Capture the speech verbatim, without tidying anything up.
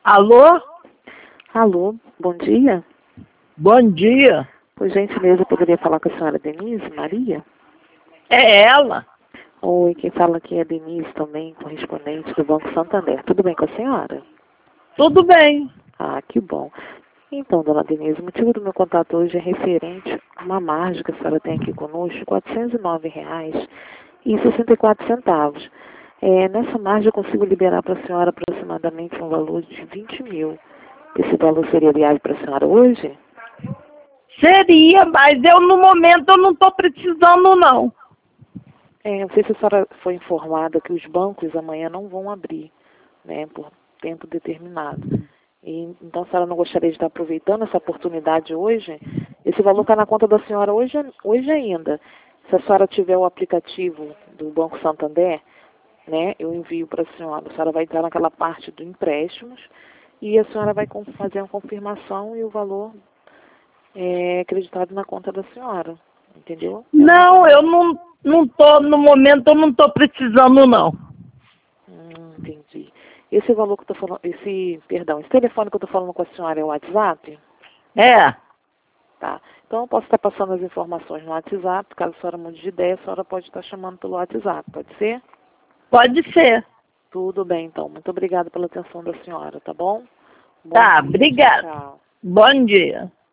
Alô? Alô, bom dia. Bom dia. Por gentileza, eu poderia falar com a senhora Denise Maria? É ela? Oi, quem fala aqui é a Denise também, correspondente do Banco Santander. Tudo bem com a senhora? Tudo bem. Ah, que bom. Então, dona Denise, o motivo do meu contato hoje é referente a uma margem que a senhora tem aqui conosco, quatrocentos e nove reais e sessenta e quatro centavos. É, nessa margem eu consigo liberar para a senhora aproximadamente um valor de vinte mil. Esse valor seria viável para a senhora hoje? Seria, mas eu no momento eu não estou precisando não. É, não sei se a senhora foi informada que os bancos amanhã não vão abrir, né, por tempo determinado. E, então a senhora não gostaria de estar aproveitando essa oportunidade hoje? Esse valor está na conta da senhora hoje, hoje ainda. Se a senhora tiver o aplicativo do Banco Santander, né, eu envio para a senhora. A senhora vai entrar naquela parte do empréstimos e a senhora vai fazer uma confirmação e o valor é acreditado na conta da senhora. Entendeu? Não, eu não não tô no momento eu não estou precisando não. Hum, entendi. Esse valor que eu tô falando, esse, perdão, esse telefone que eu estou falando com a senhora é o WhatsApp? É, Tá. Então eu posso estar passando as informações no WhatsApp, caso a senhora mude de ideia, a senhora pode estar chamando pelo WhatsApp, pode ser? pode ser. Tudo bem, então. Muito obrigada pela atenção da senhora, tá bom? Bom Tá, dia, tchau, obrigada. tchau. Bom dia.